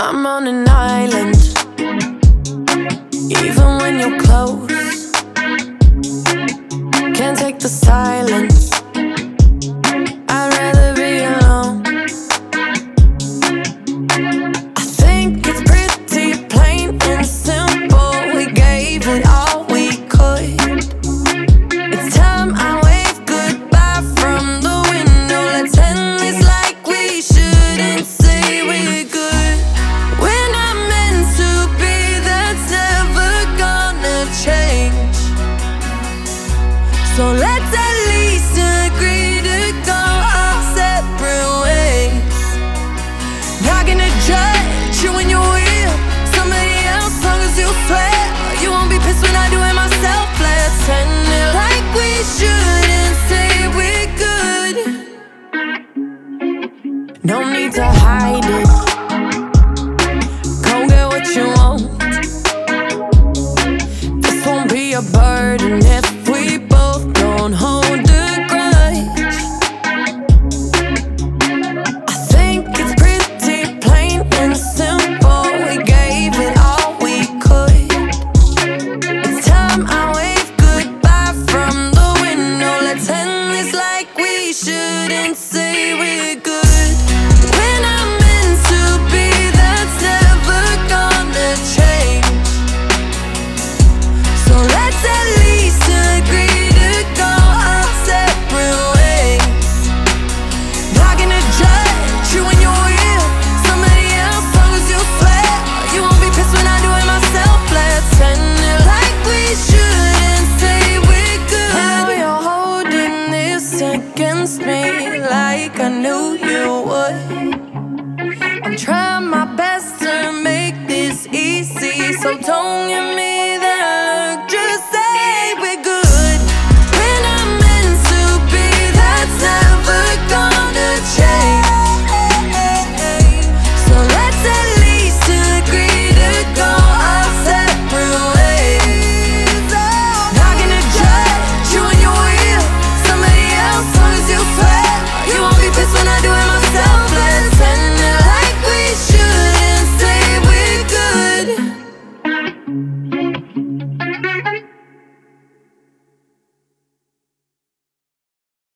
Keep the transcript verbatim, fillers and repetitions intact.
I'm on an island, even when you're close. Can't take the silence, I'd rather be alone. I think it's pretty plain and simple. We gave it all we could. It's time I wave goodbye from the window. Let's end this like we shouldn't say we're good. We're not meant to be, that's never gonna change. So let's at least agree to go our separate ways. Not gonna judge you when you're with somebody else, long as you swear you won't be pissed when I do it myself. Let's end it like we shouldn't say we're good. No need to hide it, go get what you want. This won't be a burden if we both don't hold a grudge. I think it's pretty plain and simple. We gave it all we could. It's time I wave goodbye from the window. Let's end this like we shouldn't say we're good. We're not meant to be, that's never gonna change. So let's at least agree to go our separate ways. Not gonna judge you when you're with somebody else, long as you swear you won't be pissed when I do it myself. Let's end it like we shouldn't say we're good. Now you're holding this against me like I knew you would.